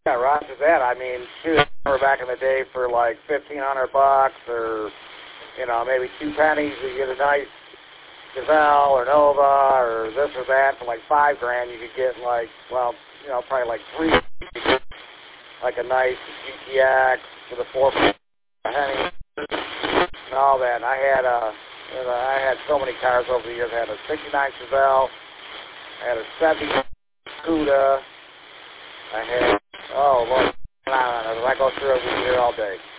Yeah, roger that. I mean, shoot, back in the day for like $1,500 or, you know, maybe 2 pennies, you get a nice Gazelle or Nova or this or that for like $5 grand. You could get like, well, you know, probably like 3, like a nice GTX with a 4 penny and all that. And I had so many cars over the years. I had a '69 Chevelle. I had a '70 Cuda. I had, oh, Lord, I go through it, we here all day.